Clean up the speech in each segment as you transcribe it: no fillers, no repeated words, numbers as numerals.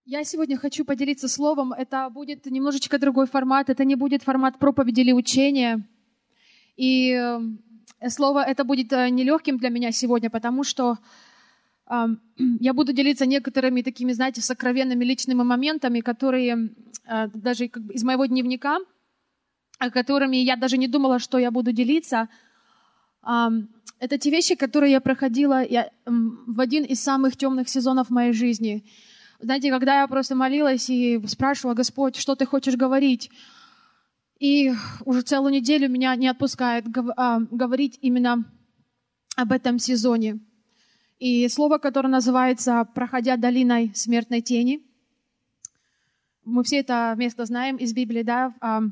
Я сегодня хочу поделиться словом. Это будет немножечко другой формат. Это не будет формат проповеди или учения. И слово это будет нелегким для меня сегодня, потому что я буду делиться некоторыми такими, знаете, сокровенными личными моментами, которые даже из моего дневника, которыми я даже не думала, что я буду делиться. Это те вещи, которые я проходила в один из самых темных сезонов моей жизни. Знаете, когда я просто молилась и спрашивала: Господь, что ты хочешь говорить? И уже целую неделю меня не отпускает говорить именно об этом сезоне. И слово, которое называется «Проходя долиной смертной тени». Мы все это место знаем из Библии, да,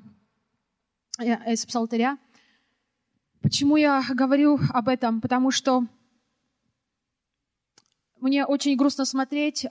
из Псалтыря. Почему я говорю об этом? Потому что мне очень грустно смотреть.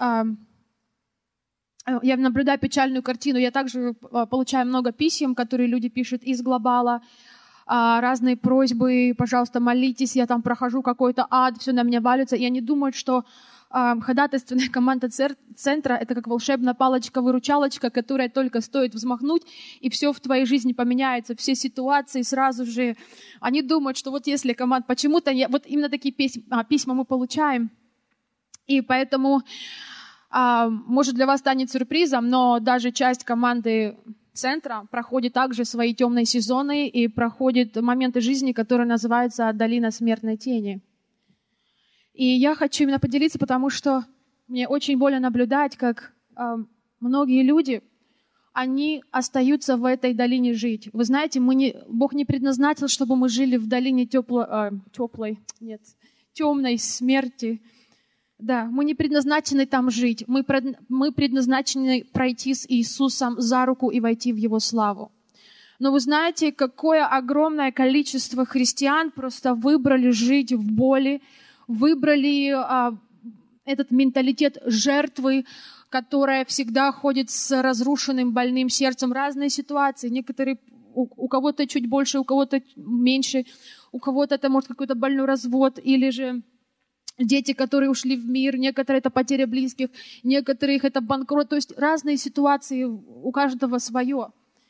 Я наблюдаю печальную картину. Я также получаю много писем, которые люди пишут из Глобала, разные просьбы: пожалуйста, молитесь, я там прохожу какой-то ад, все на меня валится. И они думают, что ходатайственная команда центра — это как волшебная палочка-выручалочка, которая только стоит взмахнуть, и все в твоей жизни поменяется, все ситуации сразу же. Они думают, что вот если команда... Почему-то вот именно такие письма мы получаем. И поэтому... Может, для вас станет сюрпризом, но даже часть команды центра проходит также свои темные сезоны и проходит моменты жизни, которые называются «Долина смертной тени». И я хочу именно поделиться, потому что мне очень больно наблюдать, как многие люди, они остаются в этой долине жить. Вы знаете, Бог не предназначил, чтобы мы жили в долине темной смерти. Да, мы не предназначены там жить. Мы предназначены пройти с Иисусом за руку и войти в Его славу. Но вы знаете, какое огромное количество христиан просто выбрали жить в боли, выбрали этот менталитет жертвы, которая всегда ходит с разрушенным, больным сердцем. Разные ситуации. Некоторые, у кого-то чуть больше, у кого-то меньше, у кого-то это может какой-то больной развод, или же дети, которые ушли в мир, некоторые это потеря близких, некоторых это банкрот. То есть разные ситуации, у каждого свое.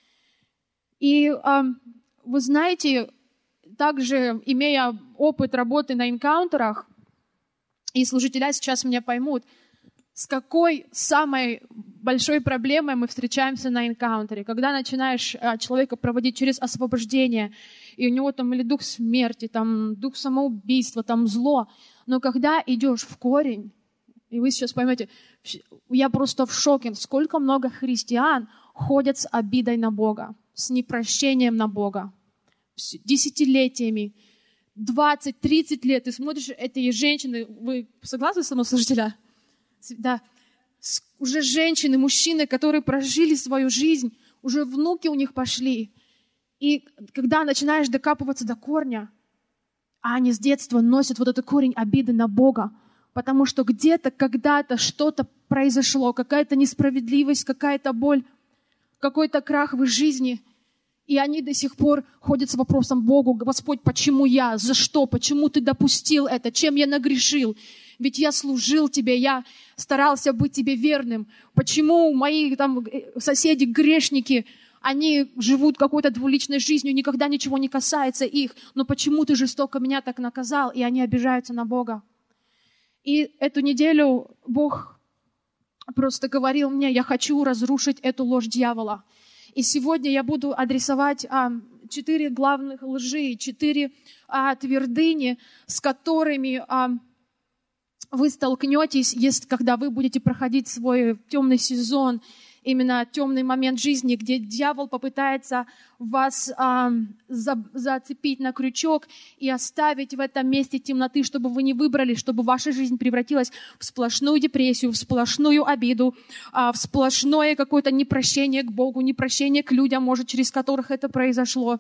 И вы знаете, также имея опыт работы на энкаунтерах, и служителя сейчас меня поймут, с какой самой большой проблемой мы встречаемся на энкаунтере. Когда начинаешь человека проводить через освобождение, и у него там или дух смерти, там дух самоубийства, там зло. Но когда идешь в корень, и вы сейчас поймете, я просто в шоке, сколько много христиан ходят с обидой на Бога, с непрощением на Бога, десятилетиями, 20-30 лет. Ты смотришь, эти женщины, вы согласны со мной, служителя? Да, уже женщины, мужчины, которые прожили свою жизнь, уже внуки у них пошли. И когда начинаешь докапываться до корня, а они с детства носят вот этот корень обиды на Бога, потому что где-то, когда-то что-то произошло, какая-то несправедливость, какая-то боль, какой-то крах в их жизни, и они до сих пор ходят с вопросом Богу: Господь, почему я? За что? Почему ты допустил это? Чем я нагрешил? Ведь я служил тебе, я старался быть тебе верным. Почему мои там соседи, грешники, они живут какой-то двуличной жизнью, никогда ничего не касается их, но почему ты жестоко меня так наказал? И они обижаются на Бога. И эту неделю Бог просто говорил мне: я хочу разрушить эту ложь дьявола. И сегодня я буду адресовать 4 главных лжи, 4 твердыни, с которыми вы столкнетесь, когда вы будете проходить свой темный сезон, именно темный момент жизни, где дьявол попытается вас зацепить на крючок и оставить в этом месте темноты, чтобы вы не выбрали, чтобы ваша жизнь превратилась в сплошную депрессию, в сплошную обиду, в сплошное какое-то непрощение к Богу, непрощение к людям, может, через которых это произошло.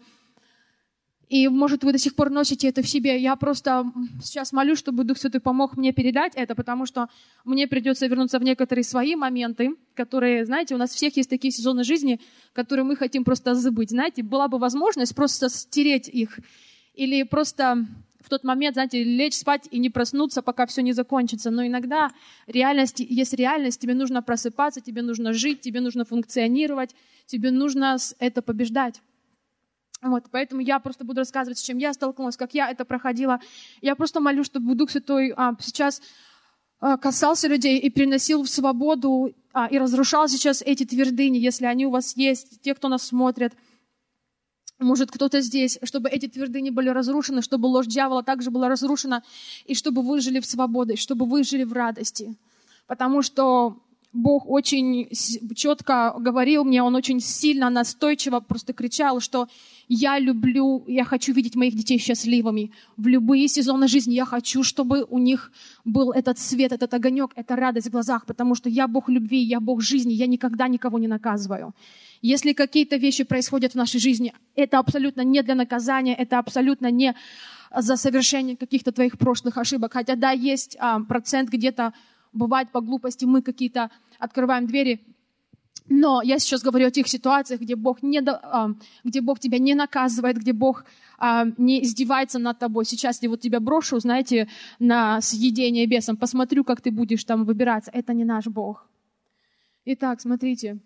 И, может, вы до сих пор носите это в себе. Я просто сейчас молюсь, чтобы Дух Святой помог мне передать это, потому что мне придется вернуться в некоторые свои моменты, которые, знаете, у нас всех есть такие сезоны жизни, которые мы хотим просто забыть. Знаете, была бы возможность просто стереть их или просто в тот момент, знаете, лечь спать и не проснуться, пока все не закончится. Но иногда есть реальность, тебе нужно просыпаться, тебе нужно жить, тебе нужно функционировать, тебе нужно это побеждать. Вот, поэтому я просто буду рассказывать, с чем я столкнулась, как я это проходила. Я просто молю, чтобы Дух Святой сейчас касался людей и приносил в свободу и разрушал сейчас эти твердыни, если они у вас есть, те, кто нас смотрит. Может, кто-то здесь, чтобы эти твердыни были разрушены, чтобы ложь дьявола также была разрушена, и чтобы вы жили в свободе, чтобы вы жили в радости. Потому что Бог очень четко говорил мне, Он очень сильно, настойчиво просто кричал, что я хочу видеть моих детей счастливыми. В любые сезоны жизни я хочу, чтобы у них был этот свет, этот огонек, эта радость в глазах, потому что я Бог любви, я Бог жизни, я никогда никого не наказываю. Если какие-то вещи происходят в нашей жизни, это абсолютно не для наказания, это абсолютно не за совершение каких-то твоих прошлых ошибок. Хотя да, есть процент где-то, бывает по глупости, мы какие-то открываем двери. Но я сейчас говорю о тех ситуациях, где Бог тебя не наказывает, где Бог не издевается над тобой. Сейчас я вот тебя брошу, знаете, на съедение бесом, посмотрю, как ты будешь там выбираться. Это не наш Бог. Итак, смотрите.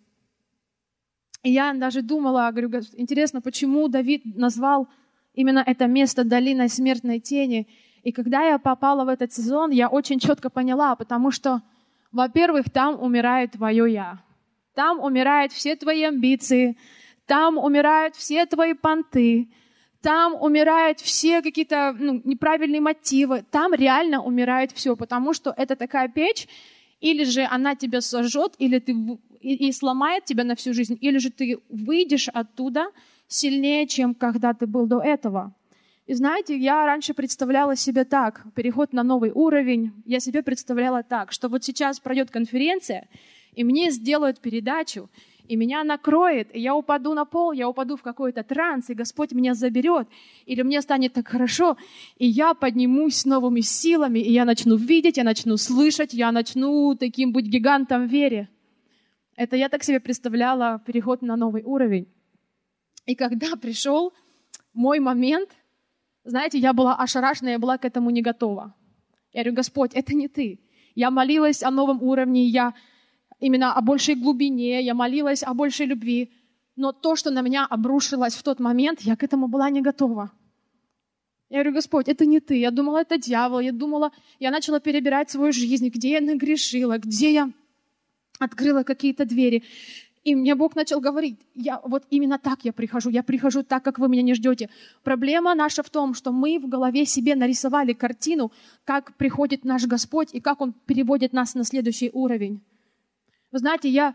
Я даже думала, говорю, интересно, почему Давид назвал именно это место долиной смертной тени. И когда я попала в этот сезон, я очень четко поняла, потому что, во-первых, там умирает твое «я». Там умирают все твои амбиции, там умирают все твои понты, там умирают все какие-то неправильные мотивы. Там реально умирает все, потому что это такая печь, или же она тебя сожжет, или и сломает тебя на всю жизнь, или же ты выйдешь оттуда сильнее, чем когда ты был до этого. И знаете, я раньше представляла себе так, переход на новый уровень, я себе представляла так, что вот сейчас пройдет конференция, и мне сделают передачу, и меня накроет, и я упаду на пол, я упаду в какой-то транс, и Господь меня заберет, или мне станет так хорошо, и я поднимусь с новыми силами, и я начну видеть, я начну слышать, я начну таким быть гигантом в вере. Это я так себе представляла переход на новый уровень. И когда пришел мой момент, знаете, я была ошарашена, я была к этому не готова. Я говорю, Господь, это не Ты. Я молилась о новом уровне, я именно о большей глубине, я молилась о большей любви. Но то, что на меня обрушилось в тот момент, я к этому была не готова. Я говорю, Господь, это не Ты. Я думала, это дьявол. Я начала перебирать свою жизнь, где я нагрешила, где я открыла какие-то двери. И мне Бог начал говорить, вот именно так я прихожу так, как вы меня не ждете. Проблема наша в том, что мы в голове себе нарисовали картину, как приходит наш Господь и как Он переводит нас на следующий уровень. Вы знаете, я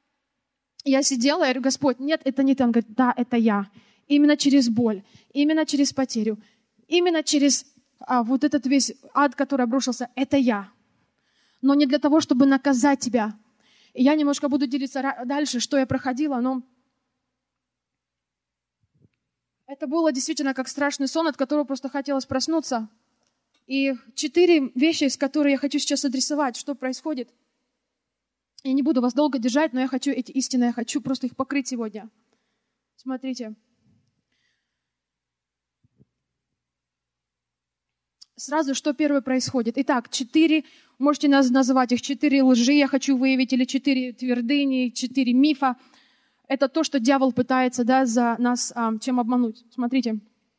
сидела, я говорю, Господь, нет, это не Ты. Он говорит, да, это я. Именно через боль, именно через потерю, именно через вот этот весь ад, который обрушился, это я. Но не для того, чтобы наказать тебя. И я немножко буду делиться дальше, что я проходила, но это было действительно как страшный сон, от которого просто хотелось проснуться. И 4 вещи, из которых я хочу сейчас адресовать, что происходит. Я не буду вас долго держать, но я хочу эти истины, я хочу просто их покрыть сегодня. Смотрите. Сразу, что первое происходит. Итак, 4, можете называть их 4 лжи, я хочу выявить, или 4 твердыни, 4 мифа. Это то, что дьявол пытается, за нас чем обмануть. Смотрите.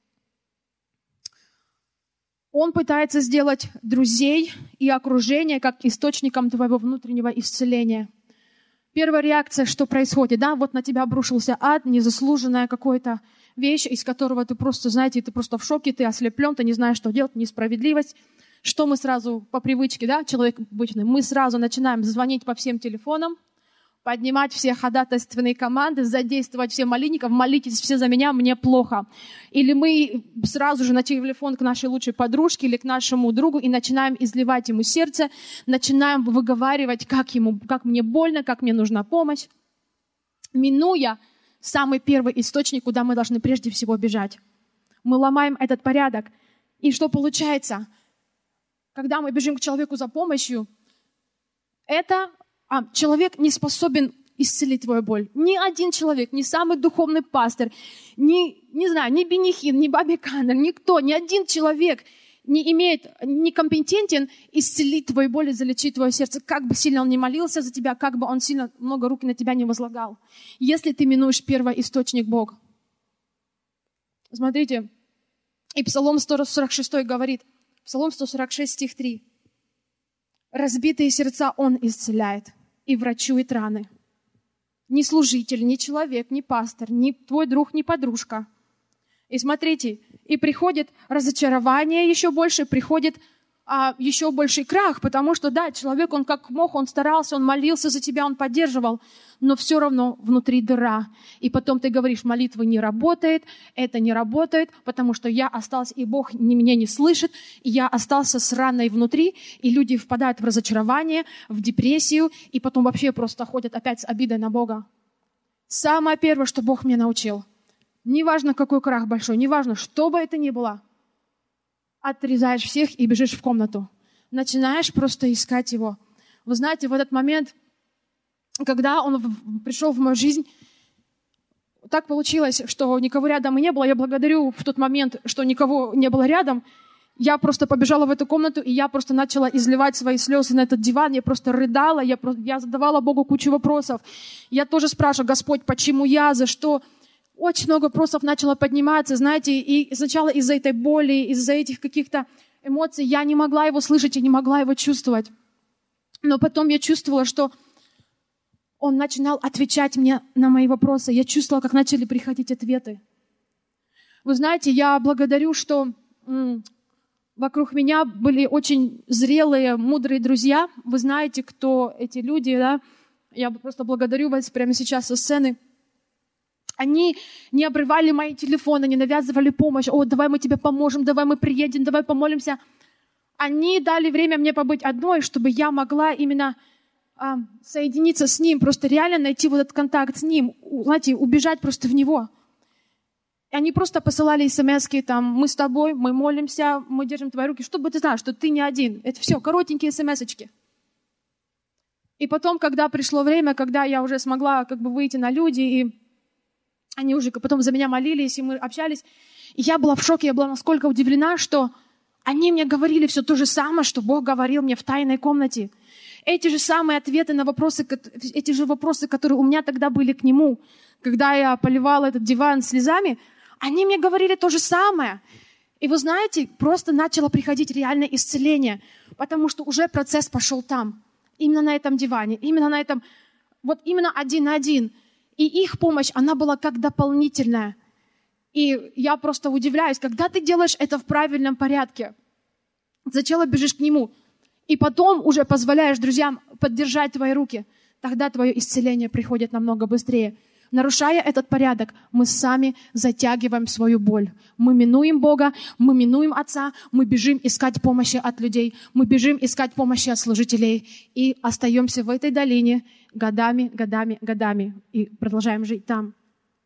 Он пытается сделать друзей и окружение как источником твоего внутреннего исцеления. Первая реакция, что происходит, вот на тебя обрушился ад, незаслуженная какая-то вещь, из которого ты просто, знаете, ты просто в шоке, ты ослеплен, ты не знаешь, что делать, несправедливость. Что мы сразу по привычке, человек обычный, мы сразу начинаем звонить по всем телефонам, поднимать все ходатайственные команды, задействовать все молитвенников, молитесь все за меня, мне плохо. Или мы сразу же на телефон к нашей лучшей подружке или к нашему другу и начинаем изливать ему сердце, начинаем выговаривать, как мне больно, как мне нужна помощь, минуя самый первый источник, куда мы должны прежде всего бежать. Мы ломаем этот порядок. И что получается? Когда мы бежим к человеку за помощью, человек не способен исцелить твою боль. Ни один человек, ни самый духовный пастор, не знаю, ни Бенни Хинн, ни Бобби Каннер, никто, ни один человек не компетентен исцелить твою боль и залечить твое сердце, как бы сильно он ни молился за тебя, как бы он сильно много рук на тебя не возлагал. Если ты минуешь первоисточник Бога. Смотрите, и Псалом 146 говорит, Псалом 146, стих 3. «Разбитые сердца Он исцеляет и врачует раны». Ни служитель, ни человек, ни пастор, ни твой друг, ни подружка. И смотрите, и приходит разочарование еще больше, приходит еще больший крах, потому что, да, человек, он как мог, он старался, он молился за тебя, он поддерживал, но все равно внутри дыра. И потом ты говоришь, молитва не работает, это не работает, потому что я остался, и Бог меня не слышит, и я остался с раной внутри, и люди впадают в разочарование, в депрессию, и потом вообще просто ходят опять с обидой на Бога. Самое первое, что Бог меня научил, неважно, какой крах большой, неважно, что бы это ни было, отрезаешь всех и бежишь в комнату. Начинаешь просто искать Его. Вы знаете, в этот момент, когда Он пришел в мою жизнь, так получилось, что никого рядом и не было. Я благодарю в тот момент, что никого не было рядом. Я просто побежала в эту комнату, и я просто начала изливать свои слезы на этот диван. Я просто рыдала, я задавала Богу кучу вопросов. Я тоже спрашивала, Господь, почему я, за что? Очень много вопросов начало подниматься, знаете, и сначала из-за этой боли, из-за этих каких-то эмоций я не могла Его слышать, я не могла Его чувствовать. Но потом я чувствовала, что Он начинал отвечать мне на мои вопросы. Я чувствовала, как начали приходить ответы. Вы знаете, я благодарю, что вокруг меня были очень зрелые, мудрые друзья. Вы знаете, кто эти люди, да? Я просто благодарю вас прямо сейчас со сцены. Они не обрывали мои телефоны, не навязывали помощь. О, давай мы тебе поможем, давай мы приедем, давай помолимся. Они дали время мне побыть одной, чтобы я могла именно соединиться с Ним, просто реально найти вот этот контакт с Ним, знаете, убежать просто в Него. И они просто посылали смс-ки, там, мы с тобой, мы молимся, мы держим твои руки, чтобы ты знал, что ты не один. Это все, коротенькие смс-очки. И потом, когда пришло время, когда я уже смогла как бы выйти на люди, и они уже потом за меня молились, и мы общались. И я была в шоке, я была насколько удивлена, что они мне говорили все то же самое, что Бог говорил мне в тайной комнате. Эти же самые ответы на вопросы, эти же вопросы, которые у меня тогда были к Нему, когда я поливала этот диван слезами, они мне говорили то же самое. И вы знаете, просто начало приходить реальное исцеление, потому что уже процесс пошел там, именно на этом диване, именно на этом, вот именно один на один. И их помощь, она была как дополнительная. И я просто удивляюсь, когда ты делаешь это в правильном порядке, сначала бежишь к Нему, и потом уже позволяешь друзьям поддержать твои руки, тогда твое исцеление приходит намного быстрее. Нарушая этот порядок, мы сами затягиваем свою боль. Мы минуем Бога, мы минуем Отца, мы бежим искать помощи от людей, мы бежим искать помощи от служителей и остаемся в этой долине годами, годами, годами и продолжаем жить там.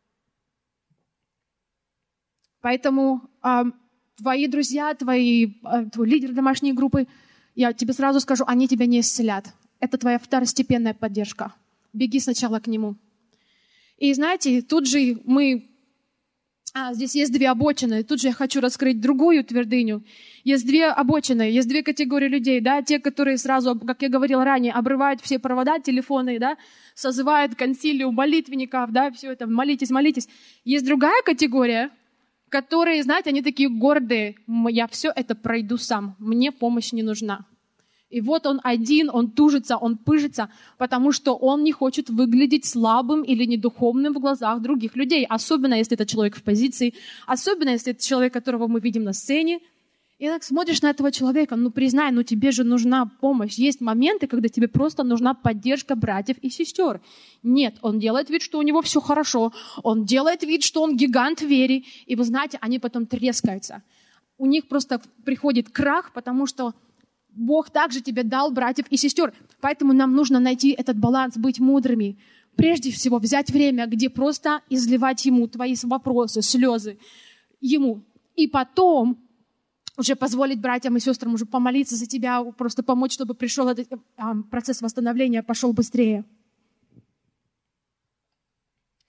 Поэтому твои друзья, твой лидер домашней группы, я тебе сразу скажу, они тебя не исцелят. Это твоя второстепенная поддержка. Беги сначала к Нему. И знаете, тут же здесь есть две обочины, тут же я хочу раскрыть другую твердыню. Есть две обочины, есть две категории людей, да, те, которые сразу, как я говорила ранее, обрывают все провода, телефоны, да, созывают консилиум молитвенников, да, все это, молитесь, молитесь. Есть другая категория, которые, знаете, они такие гордые, я все это пройду сам, мне помощь не нужна. И вот он один, он тужится, он пыжится, потому что он не хочет выглядеть слабым или недуховным в глазах других людей. Особенно, если это человек в позиции, особенно, если это человек, которого мы видим на сцене. И так смотришь на этого человека, признай, тебе же нужна помощь. Есть моменты, когда тебе просто нужна поддержка братьев и сестер. Нет, он делает вид, что у него все хорошо, он делает вид, что он гигант в вере. И вы знаете, они потом трескаются. У них просто приходит крах, потому что Бог также тебе дал братьев и сестер. Поэтому нам нужно найти этот баланс, быть мудрыми. Прежде всего взять время, где просто изливать Ему твои вопросы, слезы Ему. И потом уже позволить братьям и сестрам уже помолиться за тебя, просто помочь, чтобы пришел этот процесс восстановления, пошел быстрее.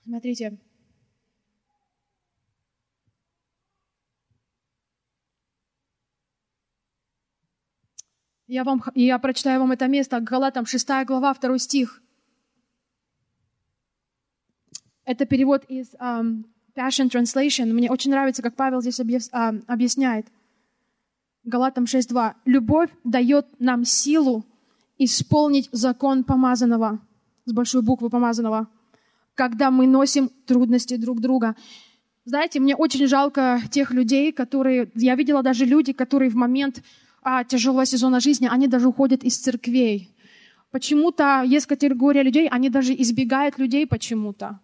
Смотрите. Я прочитаю вам это место, Галатам 6 глава, 2 стих. Это перевод из Passion Translation. Мне очень нравится, как Павел здесь объясняет. Галатам 6:2. Любовь дает нам силу исполнить закон помазанного, с большой буквы помазанного, когда мы носим трудности друг друга. Знаете, мне очень жалко тех людей, которые... Я видела даже люди, которые в момент тяжелого сезона жизни, они даже уходят из церквей. Почему-то есть категория людей, они даже избегают людей почему-то.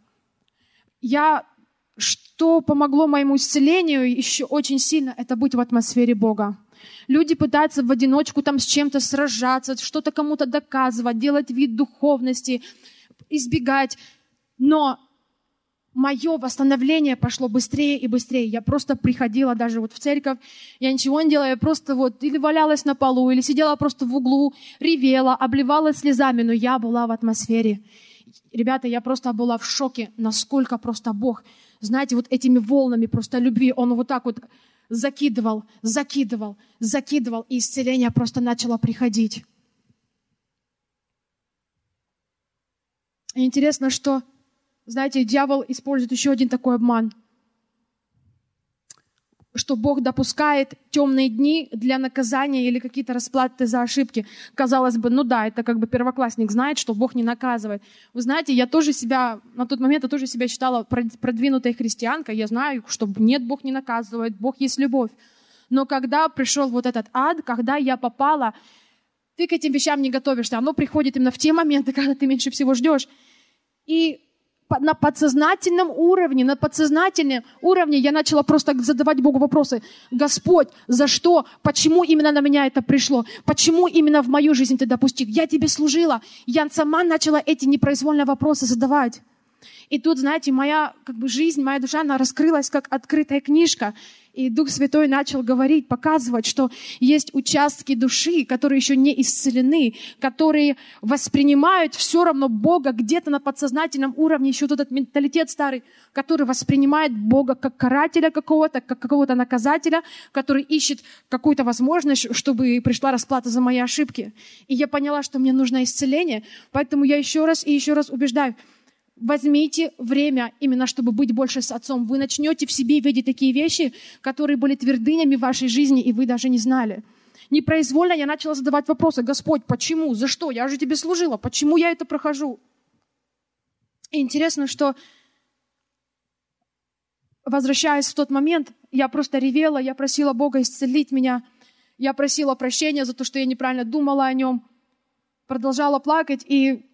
Что помогло моему исцелению еще очень сильно, это быть в атмосфере Бога. Люди пытаются в одиночку там с чем-то сражаться, что-то кому-то доказывать, делать вид духовности, избегать. Но мое восстановление пошло быстрее и быстрее. Я просто приходила даже в церковь, я ничего не делала, я просто или валялась на полу, или сидела просто в углу, ревела, обливалась слезами, но я была в атмосфере. Ребята, я просто была в шоке, насколько просто Бог, знаете, этими волнами просто любви, Он вот так закидывал, и исцеление просто начало приходить. И интересно, что, знаете, дьявол использует еще один такой обман, что Бог допускает темные дни для наказания или какие-то расплаты за ошибки. Казалось бы, это первоклассник знает, что Бог не наказывает. Вы знаете, на тот момент я тоже себя считала продвинутой христианкой. Я знаю, что нет, Бог не наказывает, Бог есть любовь. Но когда пришел этот ад, когда я попала, ты к этим вещам не готовишься. Оно приходит именно в те моменты, когда ты меньше всего ждешь. И на подсознательном уровне я начала просто задавать Богу вопросы. Господь, за что? Почему именно на меня это пришло? Почему именно в мою жизнь ты допустил? Я тебе служила. Я сама начала эти непроизвольные вопросы задавать. И тут, знаете, моя жизнь, моя душа, она раскрылась как открытая книжка. И Дух Святой начал говорить, показывать, что есть участки души, которые еще не исцелены, которые воспринимают все равно Бога где-то на подсознательном уровне, еще этот менталитет старый, который воспринимает Бога как карателя какого-то, как какого-то наказателя, который ищет какую-то возможность, чтобы пришла расплата за мои ошибки. И я поняла, что мне нужно исцеление, поэтому я еще раз и еще раз убеждаю, возьмите время именно, чтобы быть больше с Отцом. Вы начнете в себе видеть такие вещи, которые были твердынями в вашей жизни, и вы даже не знали. Непроизвольно я начала задавать вопросы. Господь, почему? За что? Я же тебе служила. Почему я это прохожу? И интересно, что, возвращаясь в тот момент, я просто ревела, я просила Бога исцелить меня. Я просила прощения за то, что я неправильно думала о Нем. Продолжала плакать и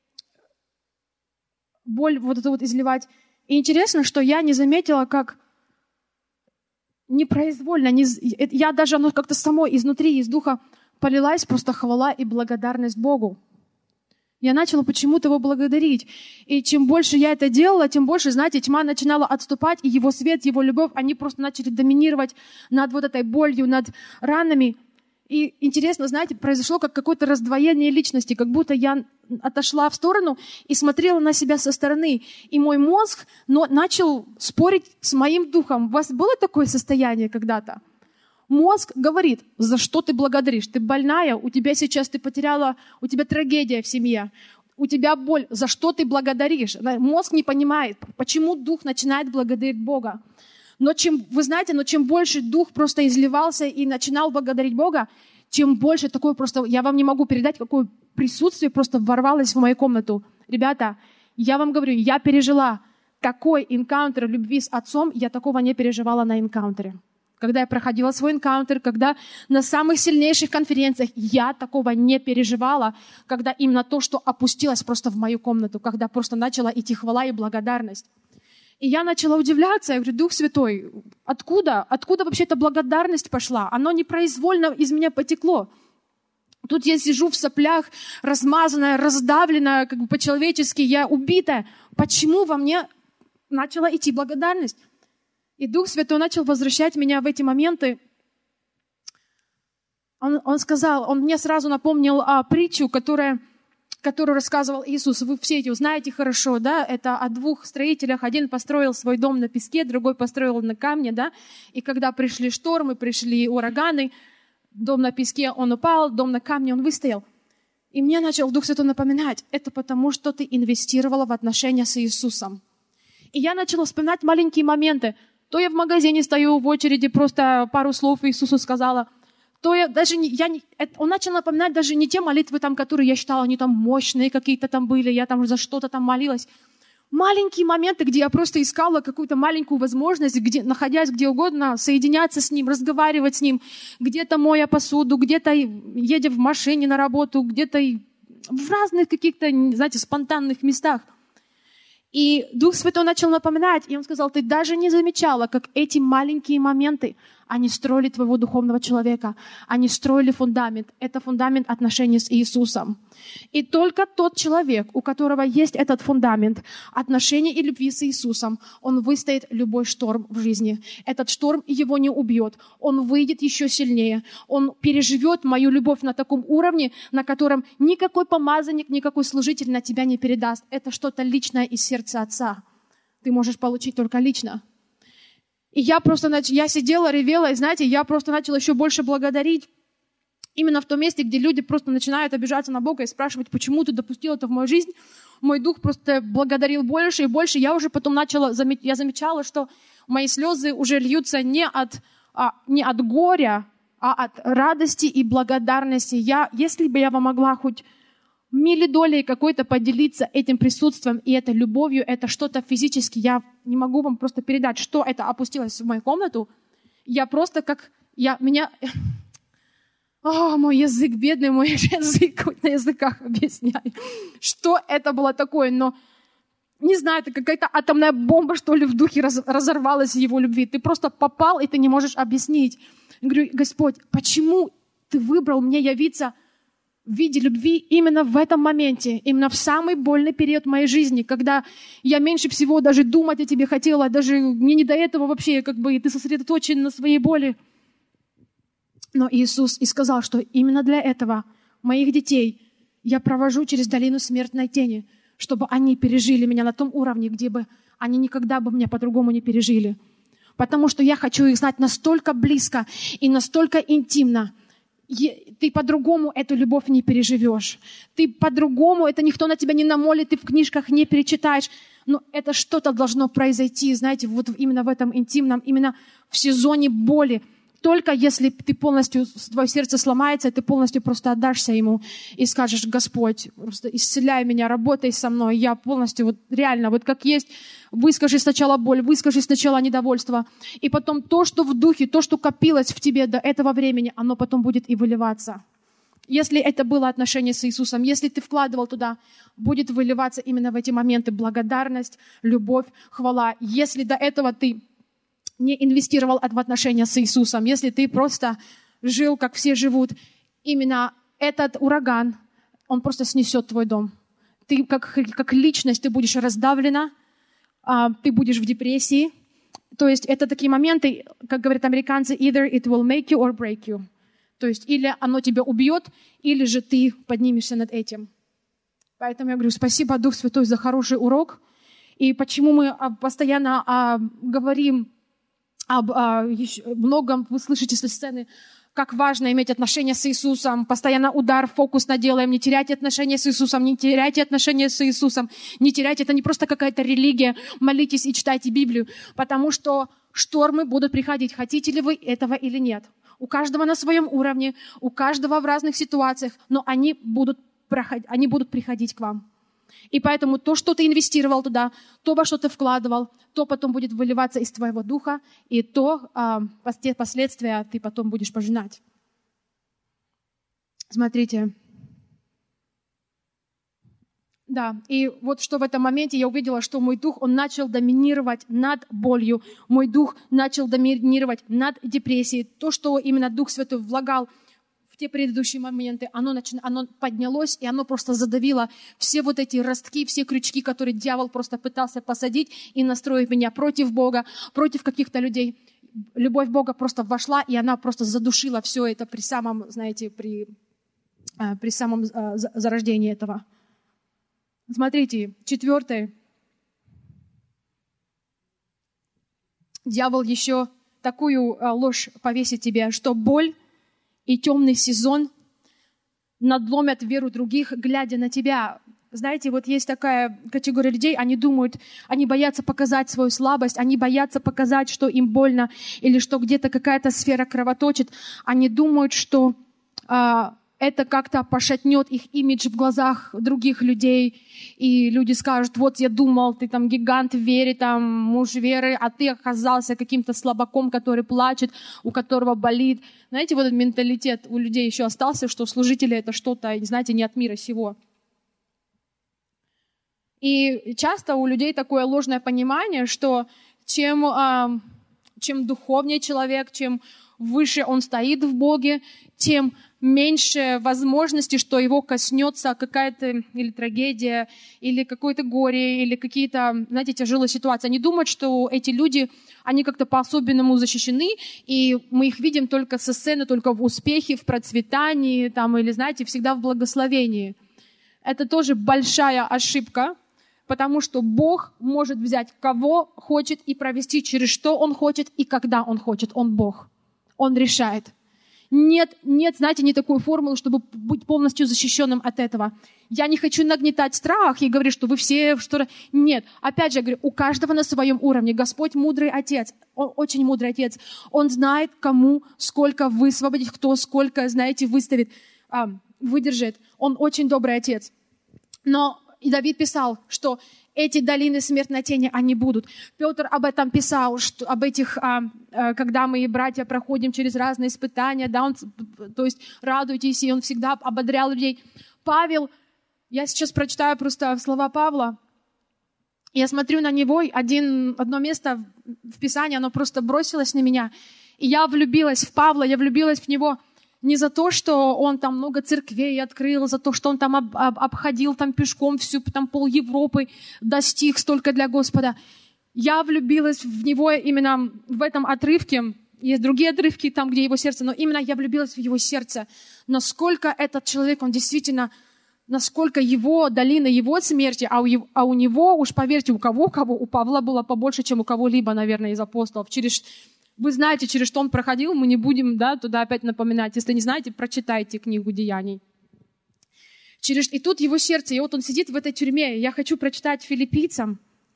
боль изливать. И интересно, что я не заметила, как непроизвольно, я даже, оно как-то само изнутри, из духа полилась просто хвала и благодарность Богу. Я начала почему-то Его благодарить. И чем больше я это делала, тем больше, знаете, тьма начинала отступать, и Его свет, Его любовь, они просто начали доминировать над этой болью, над ранами. И интересно, знаете, произошло как какое-то раздвоение личности, как будто я отошла в сторону и смотрела на себя со стороны. И мой мозг начал спорить с моим духом. У вас было такое состояние когда-то? Мозг говорит, за что ты благодаришь? Ты больная, у тебя трагедия в семье, у тебя боль, за что ты благодаришь? Мозг не понимает, почему дух начинает благодарить Бога. Но чем больше дух просто изливался и начинал благодарить Бога, чем больше такое просто, я вам не могу передать, какое присутствие просто ворвалось в мою комнату. Ребята, я вам говорю, я пережила такой энкаунтер любви с Отцом, я такого не переживала на энкаунтере. Когда я проходила свой энкаунтер, когда на самых сильнейших конференциях я такого не переживала, когда именно то, что опустилось просто в мою комнату, когда просто начала идти хвала и благодарность. И я начала удивляться, я говорю, Дух Святой, откуда вообще эта благодарность пошла? Оно непроизвольно из меня потекло. Тут я сижу в соплях, размазанная, раздавленная, по-человечески, я убитая. Почему во мне начала идти благодарность? И Дух Святой начал возвращать меня в эти моменты. Он мне сразу напомнил притчу, которая которую рассказывал Иисус. Вы все эти знаете хорошо, да? Это о двух строителях. Один построил свой дом на песке, другой построил на камне, да? И когда пришли штормы, пришли ураганы, дом на песке, он упал, дом на камне, он выстоял. И мне начал Дух Святой напоминать, это потому, что ты инвестировала в отношения с Иисусом. И я начала вспоминать маленькие моменты. То я в магазине стою в очереди, просто пару слов Иисусу сказала. То я даже он начал напоминать даже не те молитвы, там, которые я считала, они там мощные какие-то там были, я там за что-то там молилась. Маленькие моменты, где я просто искала какую-то маленькую возможность, где, находясь где угодно, соединяться с Ним, разговаривать с Ним, где-то моя посуду, где-то едя в машине на работу, где-то в разных каких-то, знаете, спонтанных местах. И Дух Святой начал напоминать, и Он сказал, ты даже не замечала, как эти маленькие моменты, они строили твоего духовного человека, они строили фундамент. Это фундамент отношений с Иисусом. И только тот человек, у которого есть этот фундамент отношений и любви с Иисусом, он выстоит любой шторм в жизни. Этот шторм его не убьет, он выйдет еще сильнее, он переживет мою любовь на таком уровне, на котором никакой помазанник, никакой служитель на тебя не передаст. Это что-то личное из сердца Отца. Ты можешь получить только лично. И я сидела, ревела, и знаете, я просто начала еще больше благодарить. Именно в том месте, где люди просто начинают обижаться на Бога и спрашивать, почему ты допустил это в мою жизнь. Мой дух просто благодарил больше и больше. Я уже потом я замечала, что мои слезы уже льются не от горя, а от радости и благодарности. Если бы я вам могла хоть миллидолей какой-то поделиться этим присутствием и этой любовью, это что-то физически, я не могу вам просто передать, что это опустилось в мою комнату. Я просто мой язык, бедный мой язык, хоть на языках объясняю, что это было такое, но не знаю, это какая-то атомная бомба, что ли, в духе разорвалась в его любви. Ты просто попал, и ты не можешь объяснить. Я говорю, Господь, почему ты выбрал мне явиться в виде любви именно в этом моменте, именно в самый больный период моей жизни, когда я меньше всего даже думать о тебе хотела, даже мне не до этого вообще, и ты сосредоточен на своей боли. Но Иисус и сказал, что именно для этого моих детей я провожу через долину смертной тени, чтобы они пережили меня на том уровне, где бы они никогда бы меня по-другому не пережили. Потому что я хочу их знать настолько близко и настолько интимно. Ты по-другому эту любовь не переживешь. Ты по-другому, это никто на тебя не намолит, ты в книжках не перечитаешь. Но это что-то должно произойти, знаете, вот именно в этом интимном, именно в сезоне боли. Только если ты полностью, твое сердце сломается, и ты полностью просто отдашься Ему и скажешь, Господь, просто исцеляй меня, работай со мной, я полностью, реально, как есть, выскажи сначала боль, выскажи сначала недовольство, и потом то, что в духе, то, что копилось в тебе до этого времени, оно потом будет и выливаться. Если это было отношение с Иисусом, если ты вкладывал туда, будет выливаться именно в эти моменты благодарность, любовь, хвала. Если до этого ты не инвестировал в отношения с Иисусом, если ты просто жил, как все живут, именно этот ураган, он просто снесет твой дом. Ты как личность, ты будешь раздавлена, ты будешь в депрессии. То есть это такие моменты, как говорят американцы, either it will make you or break you. То есть или оно тебя убьет, или же ты поднимешься над этим. Поэтому я говорю, спасибо, Дух Святой, за хороший урок. И почему мы постоянно говорим об многом, вы слышите со сцены, как важно иметь отношения с Иисусом, постоянно фокус наделаем, не теряйте отношения с Иисусом, не теряйте отношения с Иисусом, не теряйте, это не просто какая-то религия, молитесь и читайте Библию, потому что штормы будут приходить, хотите ли вы этого или нет. У каждого на своем уровне, у каждого в разных ситуациях, но они будут приходить к вам. И поэтому то, что ты инвестировал туда, то, во что ты вкладывал, то потом будет выливаться из твоего духа, и то последствия ты потом будешь пожинать. Смотрите. Да, и вот что в этом моменте я увидела, что мой дух, он начал доминировать над болью. Мой дух начал доминировать над депрессией. То, что именно Дух Святой влагал в те предыдущие моменты, оно поднялось, и оно просто задавило все вот эти ростки, все крючки, которые дьявол просто пытался посадить и настроить меня против Бога, против каких-то людей. Любовь Бога просто вошла, и она просто задушила все это при самом зарождении этого. Смотрите, 4. Дьявол еще такую ложь повесит тебе, что боль и темный сезон надломят веру других, глядя на тебя. Знаете, вот есть такая категория людей, они думают, они боятся показать свою слабость, они боятся показать, что им больно или что где-то какая-то сфера кровоточит. Они думают, что это как-то пошатнет их имидж в глазах других людей, и люди скажут: вот я думал, ты там гигант в вере, там муж веры, а ты оказался каким-то слабаком, который плачет, у которого болит. Знаете, вот этот менталитет у людей еще остался, что служители — это что-то, знаете, не от мира сего. И часто у людей такое ложное понимание, что чем духовнее человек, чем выше он стоит в Боге, тем меньше возможности, что его коснется какая-то или трагедия, или какое-то горе, или какие-то, знаете, тяжелые ситуации. Они думают, что эти люди, они как-то по-особенному защищены, и мы их видим только со сцены, только в успехе, в процветании, там, или, знаете, всегда в благословении. Это тоже большая ошибка, потому что Бог может взять кого хочет и провести через что Он хочет и когда Он хочет. Он Бог. Он решает. Нет, знаете, не такой формулы, чтобы быть полностью защищенным от этого. Я не хочу нагнетать страх и говорить, что вы все что-то... Нет, опять же, я говорю, у каждого на своем уровне. Господь мудрый Отец, Он очень мудрый Отец. Он знает, кому сколько высвободить, кто сколько, знаете, выставит, выдержит. Он очень добрый Отец. Но и Давид писал, что эти долины смертной тени, они будут. Петр об этом писал, что об этих, когда мы, братья, проходим через разные испытания, да, он, то есть радуйтесь, и он всегда ободрял людей. Павел, я сейчас прочитаю просто слова Павла, я смотрю на него, одно место в Писании, оно просто бросилось на меня, и я влюбилась в Павла, я влюбилась в него. Не за то, что он там много церквей открыл, за то, что он там обходил там пешком всю там пол Европы, достиг столько для Господа. Я влюбилась в него именно в этом отрывке. Есть другие отрывки там, где его сердце, но именно я влюбилась в его сердце. Насколько этот человек, он действительно, насколько его долина, его смерти, а у него, уж поверьте, у Павла было побольше, чем у кого-либо, наверное, из апостолов. Вы знаете, через что он проходил, мы не будем туда опять напоминать. Если не знаете, прочитайте книгу «Деяний». И тут его сердце, и вот он сидит в этой тюрьме. Я хочу прочитать Филиппийцам.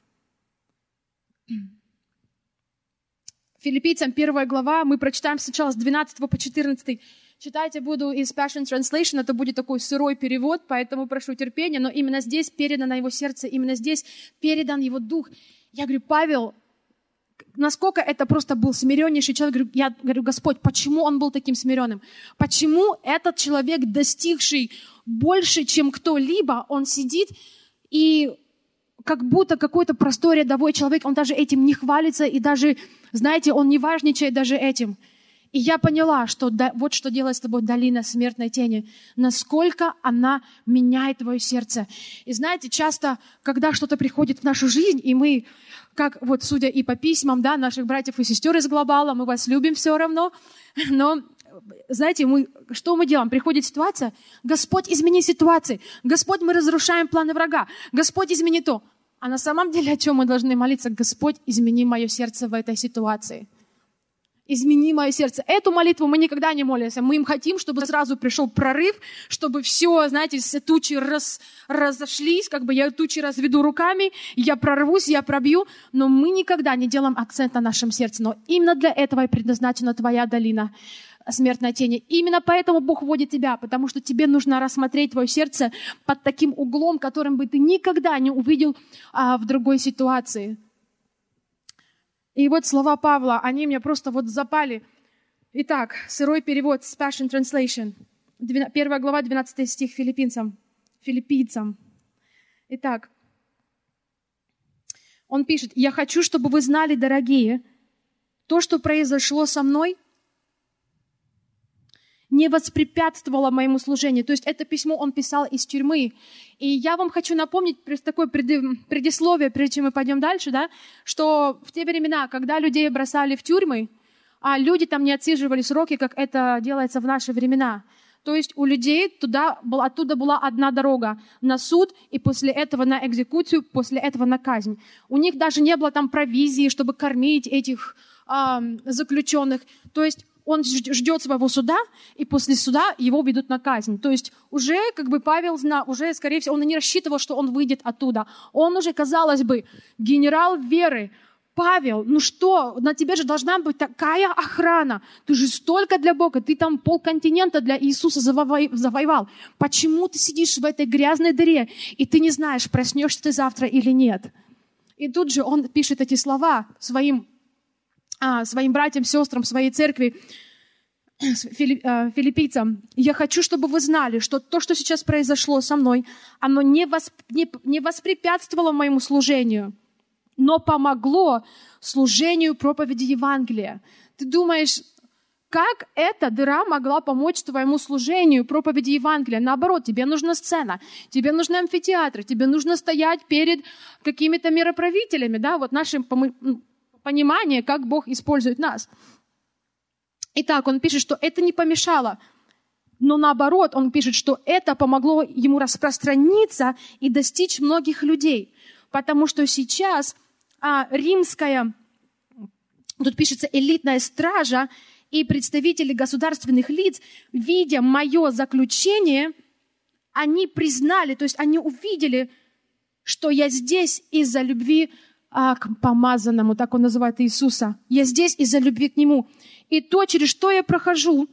Филиппийцам 1 глава, мы прочитаем сначала с 12 по 14. Читать я буду из Passion Translation, это будет такой сырой перевод, поэтому прошу терпения, но именно здесь передано его сердце, именно здесь передан его дух. Я говорю, Павел, насколько это просто был смиреннейший человек. Я говорю, Господь, почему он был таким смиренным? Почему этот человек, достигший больше, чем кто-либо, он сидит и как будто какой-то простой рядовой человек, он даже этим не хвалится и даже, знаете, он не важничает даже этим. И я поняла, что вот что делает с тобой долина смертной тени. Насколько она меняет твое сердце. И знаете, часто, когда что-то приходит в нашу жизнь, и мы, как вот судя и по письмам, да, наших братьев и сестер из Глобала, мы вас любим все равно, но, знаете, что мы делаем? Приходит ситуация, Господь, измени ситуацию. Господь, мы разрушаем планы врага. Господь, измени то. А на самом деле, о чем мы должны молиться? Господь, измени мое сердце в этой ситуации. Измени мое сердце. Эту молитву мы никогда не молимся. Мы им хотим, чтобы сразу пришел прорыв, чтобы все, знаете, все тучи разошлись, как бы я тучи разведу руками, я прорвусь, я пробью. Но мы никогда не делаем акцент на нашем сердце. Но именно для этого и предназначена твоя долина смертной тени. Именно поэтому Бог вводит тебя, потому что тебе нужно рассмотреть твое сердце под таким углом, которым бы ты никогда не увидел в другой ситуации. И вот слова Павла, они меня просто вот запали. Итак, сырой перевод с Passion Translation. 1 глава, 12 стих филиппийцам. Итак, он пишет, «Я хочу, чтобы вы знали, дорогие, то, что произошло со мной, не воспрепятствовало моему служению». То есть это письмо он писал из тюрьмы. И я вам хочу напомнить такое предисловие, прежде чем мы пойдем дальше, да, что в те времена, когда людей бросали в тюрьмы, а люди там не отсиживали сроки, как это делается в наши времена, То есть у людей оттуда была одна дорога на суд, и после этого на экзекуцию, после этого на казнь. У них даже не было там провизии, чтобы кормить этих заключенных. То есть он ждет своего суда, и после суда его ведут на казнь. То есть уже Павел знал, уже, скорее всего, он и не рассчитывал, что он выйдет оттуда. Он уже, казалось бы, генерал веры. Павел, ну что, на тебе же должна быть такая охрана. Ты же столько для Бога, ты там полконтинента для Иисуса завоевал. Почему ты сидишь в этой грязной дыре, и ты не знаешь, проснешься ты завтра или нет? И тут же он пишет эти слова своим братьям, сестрам, своей церкви, филиппийцам. «Я хочу, чтобы вы знали, что то, что сейчас произошло со мной, оно не воспрепятствовало моему служению, но помогло служению проповеди Евангелия». Ты думаешь, как эта дыра могла помочь твоему служению проповеди Евангелия? Наоборот, тебе нужна сцена, тебе нужны амфитеатры, тебе нужно стоять перед какими-то мироправителями, да, вот нашим понимание, как Бог использует нас. Итак, он пишет, что это не помешало, но наоборот, он пишет, что это помогло ему распространиться и достичь многих людей, потому что сейчас римская, тут пишется, элитная стража и представители государственных лиц, видя мое заключение, они признали, то есть они увидели, что я здесь из-за любви к помазанному, так он называет Иисуса. Я здесь из-за любви к Нему. И то, через что я прохожу,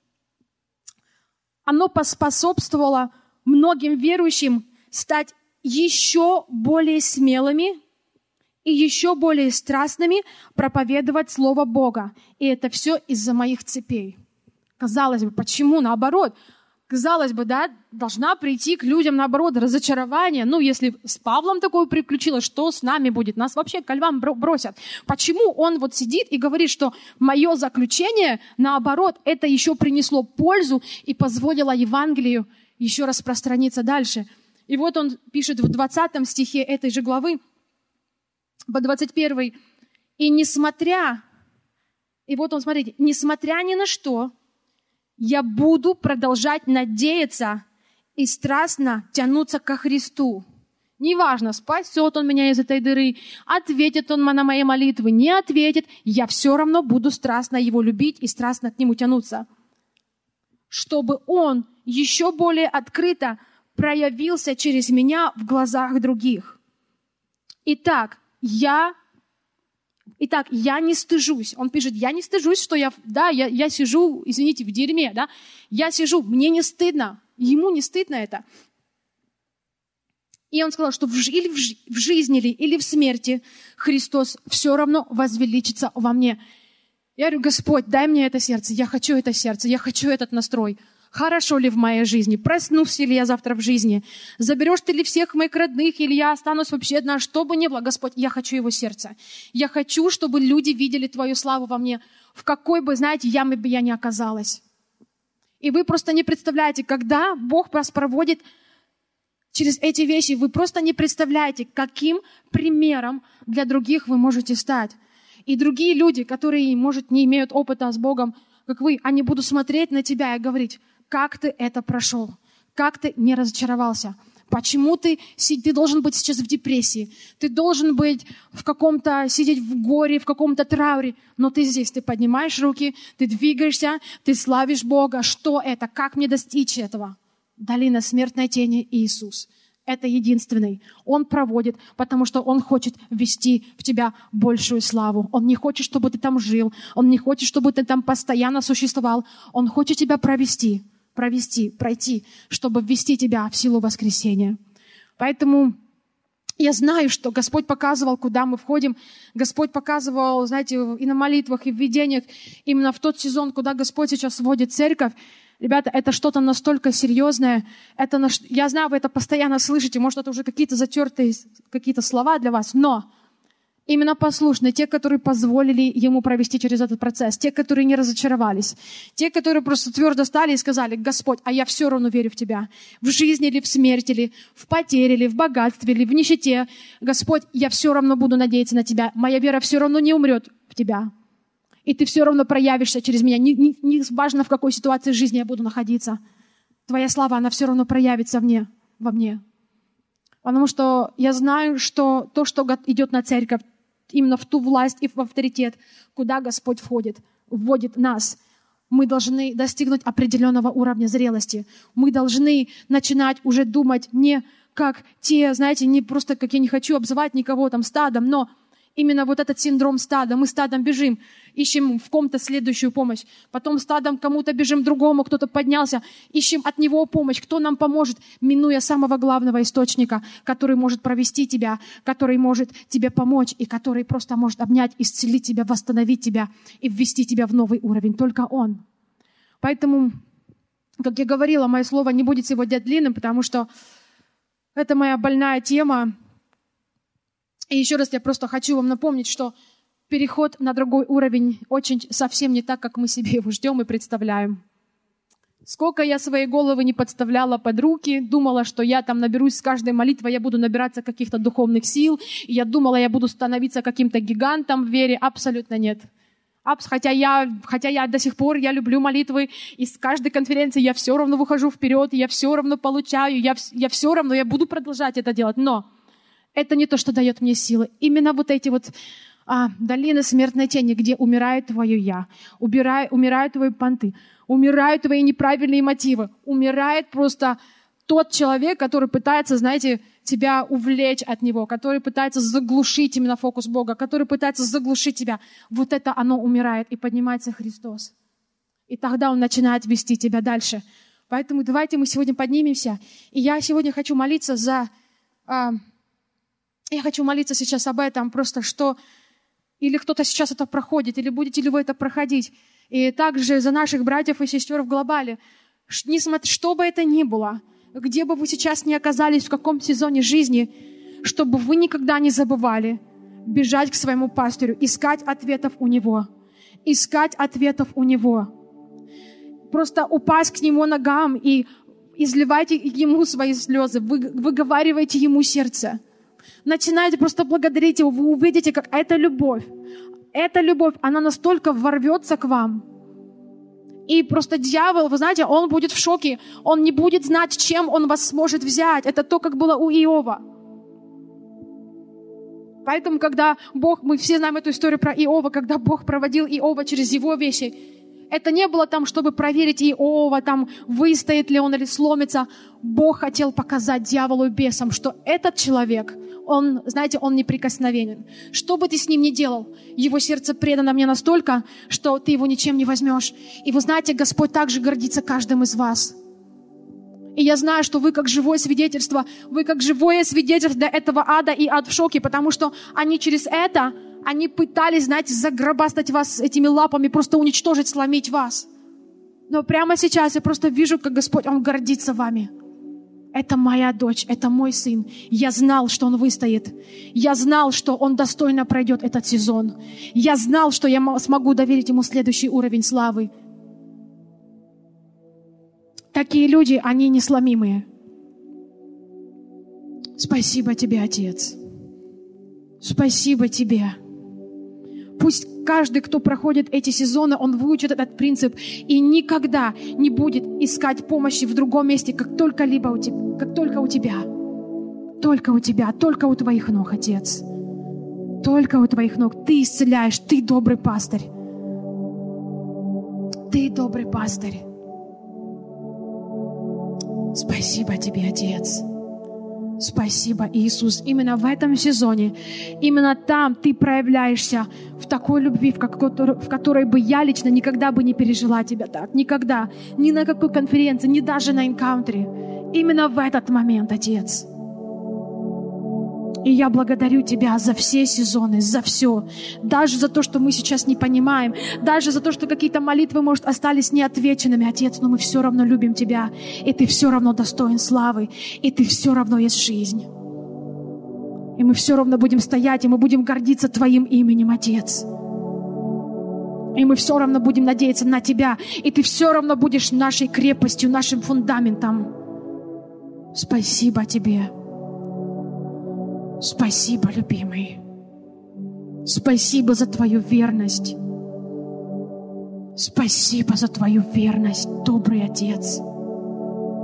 оно поспособствовало многим верующим стать еще более смелыми и еще более страстными проповедовать Слово Бога. И это все из-за моих цепей. Казалось бы, почему? Наоборот. Казалось бы, да, должна прийти к людям, наоборот, разочарование. Ну, если с Павлом такое приключилось, что с нами будет? Нас вообще ко львам бросят. Почему он вот сидит и говорит, что мое заключение, наоборот, это еще принесло пользу и позволило Евангелию еще распространиться дальше? И вот он пишет в 20 стихе этой же главы, по 21. И несмотря ни на что, я буду продолжать надеяться и страстно тянуться ко Христу. Неважно, спасет Он меня из этой дыры, ответит Он на мои молитвы, не ответит, я все равно буду страстно Его любить и страстно к Нему тянуться. Чтобы Он еще более открыто проявился через меня в глазах других. Итак, я не стыжусь. Он пишет, я не стыжусь, что я сижу, извините, в дерьме, да? Я сижу, мне не стыдно, ему не стыдно это. И он сказал, что или в жизни или в смерти Христос все равно возвеличится во мне. Я говорю, Господь, дай мне это сердце, я хочу это сердце, я хочу этот настрой. Хорошо ли в моей жизни? Проснусь ли я завтра в жизни? Заберешь ты ли всех моих родных, или я останусь вообще одна? Что бы ни было, Господь, я хочу Его сердце. Я хочу, чтобы люди видели Твою славу во мне, в какой бы, знаете, яме бы я ни оказалась. И вы просто не представляете, когда Бог вас проводит через эти вещи, вы просто не представляете, каким примером для других вы можете стать. И другие люди, которые, может, не имеют опыта с Богом, как вы, они будут смотреть на тебя и говорить, как ты это прошел, как ты не разочаровался, почему ты должен быть сейчас в депрессии, ты должен быть сидеть в горе, в каком-то трауре, но ты здесь, ты поднимаешь руки, ты двигаешься, ты славишь Бога. Что это? Как мне достичь этого? Долина смертной тени Иисус. Это единственный. Он проводит, потому что Он хочет ввести в тебя большую славу. Он не хочет, чтобы ты там жил. Он не хочет, чтобы ты там постоянно существовал. Он хочет тебя пройти, чтобы ввести тебя в силу воскресения. Поэтому я знаю, что Господь показывал, куда мы входим. Господь показывал, знаете, и на молитвах, и в видениях, именно в тот сезон, куда Господь сейчас вводит церковь. Ребята, это что-то настолько серьезное. Я знаю, вы это постоянно слышите. Может, это уже какие-то затертые какие-то слова для вас. Но именно послушные, те, которые позволили Ему провести через этот процесс, те, которые не разочаровались, те, которые просто твердо стали и сказали, Господь, а я все равно верю в Тебя. В жизни или в смерти, или в потере, или в богатстве, или в нищете. Господь, я все равно буду надеяться на Тебя. Моя вера все равно не умрет в Тебя. И Ты все равно проявишься через меня. Не важно, в какой ситуации жизни я буду находиться. Твоя слава, она все равно проявится во мне. Потому что я знаю, что то, что идет на церковь, именно в ту власть и в авторитет, куда Господь вводит нас, мы должны достигнуть определенного уровня зрелости. Мы должны начинать уже думать не как те, знаете, не просто, как я не хочу обзывать никого там стадом, но именно вот этот синдром стада. Мы стадом бежим, ищем в ком-то следующую помощь. Потом стадом кому-то бежим другому, кто-то поднялся. Ищем от него помощь. Кто нам поможет, минуя самого главного источника, который может провести тебя, который может тебе помочь и который просто может обнять, исцелить тебя, восстановить тебя и ввести тебя в новый уровень. Только Он. Поэтому, как я говорила, мое слово не будет сегодня длинным, потому что это моя больная тема. И еще раз я просто хочу вам напомнить, что переход на другой уровень очень совсем не так, как мы себе его ждем и представляем. Сколько я своей головы не подставляла под руки, думала, что я там наберусь с каждой молитвой, я буду набираться каких-то духовных сил, и я думала, я буду становиться каким-то гигантом в вере. Абсолютно нет. Хотя я до сих пор, я люблю молитвы, и с каждой конференции я все равно выхожу вперед, я все равно получаю, я все равно, я буду продолжать это делать, но это не то, что дает мне силы. Именно вот эти вот долины смертной тени, где умирает твое «я», умирают твои понты, умирают твои неправильные мотивы, умирает просто тот человек, который пытается, знаете, тебя увлечь от него, который пытается заглушить именно фокус Бога, который пытается заглушить тебя. Вот это оно умирает, и поднимается Христос. И тогда Он начинает вести тебя дальше. Поэтому давайте мы сегодня поднимемся. И я сегодня хочу молиться Я хочу молиться сейчас об этом, просто что или кто-то сейчас это проходит, или будете ли вы это проходить. И также за наших братьев и сестер в глобале. Несмотря что бы это ни было, где бы вы сейчас ни оказались, в каком сезоне жизни, чтобы вы никогда не забывали бежать к своему пастырю, искать ответов у него. Искать ответов у него. Просто упасть к нему ногам и изливайте ему свои слезы, выговаривайте ему сердце. Начинайте просто благодарить его, вы увидите, как эта любовь, она настолько ворвется к вам. И просто дьявол, вы знаете, он будет в шоке, он не будет знать, чем он вас сможет взять. Это то, как было у Иова. Поэтому, когда Бог, мы все знаем эту историю про Иова, когда Бог проводил Иова через его вещи, это не было там, чтобы проверить Иова, там, выстоит ли он или сломится. Бог хотел показать дьяволу и бесам, что этот человек, он, знаете, он неприкосновенен. Что бы ты с ним ни делал, его сердце предано мне настолько, что ты его ничем не возьмешь. И вы знаете, Господь также гордится каждым из вас. И я знаю, что вы как живое свидетельство для этого ада, и ад в шоке, потому что они через это, они пытались, знаете, загробастать вас этими лапами, просто уничтожить, сломить вас. Но прямо сейчас я просто вижу, как Господь, Он гордится вами. Это моя дочь, это мой сын. Я знал, что он выстоит. Я знал, что он достойно пройдет этот сезон. Я знал, что я смогу доверить ему следующий уровень славы. Такие люди, они несломимые. Спасибо тебе, Отец. Спасибо тебе. Пусть каждый, кто проходит эти сезоны, он выучит этот принцип и никогда не будет искать помощи в другом месте, как только у тебя. Только у тебя, только у твоих ног, Отец. Только у твоих ног. Ты исцеляешь, ты добрый пастырь. Ты добрый пастырь. Спасибо тебе, Отец. Спасибо, Иисус. Именно в этом сезоне, именно там ты проявляешься в такой любви, в которой бы я лично никогда бы не пережила тебя так. Никогда. Ни на какой конференции, ни даже на энкаунтере. Именно в этот момент, Отец. И я благодарю Тебя за все сезоны, за все. Даже за то, что мы сейчас не понимаем. Даже за то, что какие-то молитвы, может, остались неотвеченными, Отец. Но мы все равно любим Тебя. И Ты все равно достоин славы. И Ты все равно есть жизнь. И мы все равно будем стоять, и мы будем гордиться Твоим именем, Отец. И мы все равно будем надеяться на Тебя. И Ты все равно будешь нашей крепостью, нашим фундаментом. Спасибо Тебе. Спасибо, любимый. Спасибо за Твою верность. Спасибо за Твою верность, добрый Отец.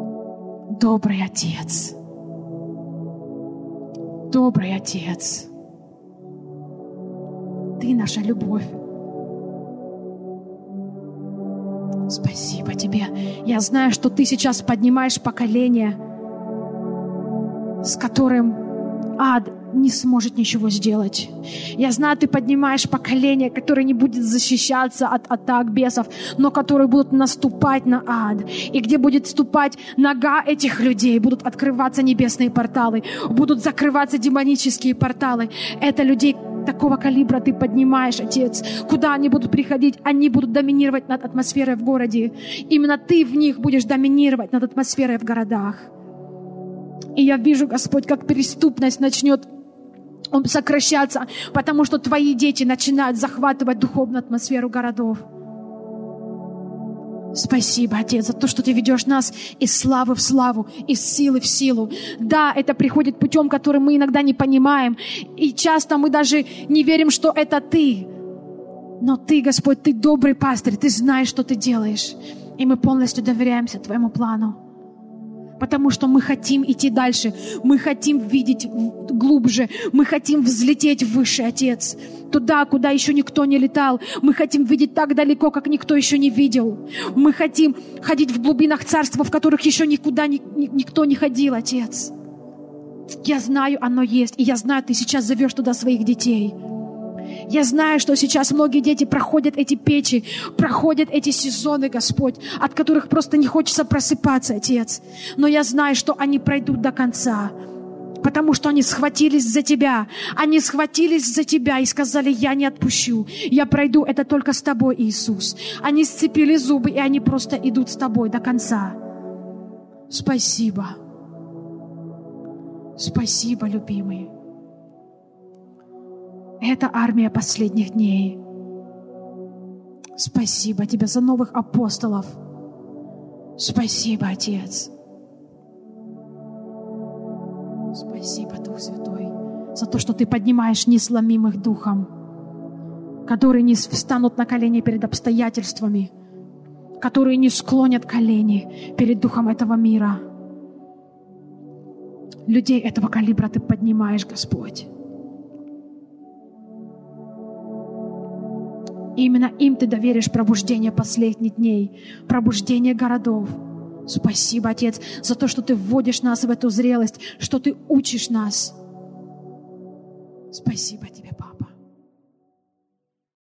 Добрый Отец. Добрый Отец. Ты наша любовь. Спасибо Тебе. Я знаю, что Ты сейчас поднимаешь поколение, с которым ад не сможет ничего сделать. Я знаю, Ты поднимаешь поколение, которое не будет защищаться от атак бесов, но которые будут наступать на ад. И где будет ступать нога этих людей, будут открываться небесные порталы, будут закрываться демонические порталы. Это людей такого калибра Ты поднимаешь, Отец. Куда они будут приходить? Они будут доминировать над атмосферой в городе. Именно Ты в них будешь доминировать над атмосферой в городах. И я вижу, Господь, как преступность начнет сокращаться, потому что Твои дети начинают захватывать духовную атмосферу городов. Спасибо, Отец, за то, что Ты ведешь нас из славы в славу, из силы в силу. Да, это приходит путем, который мы иногда не понимаем, и часто мы даже не верим, что это Ты. Но Ты, Господь, Ты добрый пастырь, Ты знаешь, что Ты делаешь, и мы полностью доверяемся Твоему плану. Потому что мы хотим идти дальше, мы хотим видеть глубже, мы хотим взлететь выше, Отец, туда, куда еще никто не летал. Мы хотим видеть так далеко, как никто еще не видел. Мы хотим ходить в глубинах царства, в которых еще никуда никто не ходил, Отец. Я знаю, оно есть, и я знаю, Ты сейчас зовешь туда своих детей. Я знаю, что сейчас многие дети проходят эти печи, проходят эти сезоны, Господь, от которых просто не хочется просыпаться, Отец. Но я знаю, что они пройдут до конца, потому что они схватились за Тебя. Они схватились за Тебя и сказали: я не отпущу, я пройду это только с Тобой, Иисус. Они сцепили зубы, и они просто идут с Тобой до конца. Спасибо. Спасибо, любимый. Это армия последних дней. Спасибо Тебе за новых апостолов. Спасибо, Отец. Спасибо, Дух Святой, за то, что Ты поднимаешь несломимых духом, которые не встанут на колени перед обстоятельствами, которые не склонят колени перед духом этого мира. Людей этого калибра Ты поднимаешь, Господь. И именно им Ты доверишь пробуждение последних дней, пробуждение городов. Спасибо, Отец, за то, что Ты вводишь нас в эту зрелость, что Ты учишь нас. Спасибо Тебе, Папа.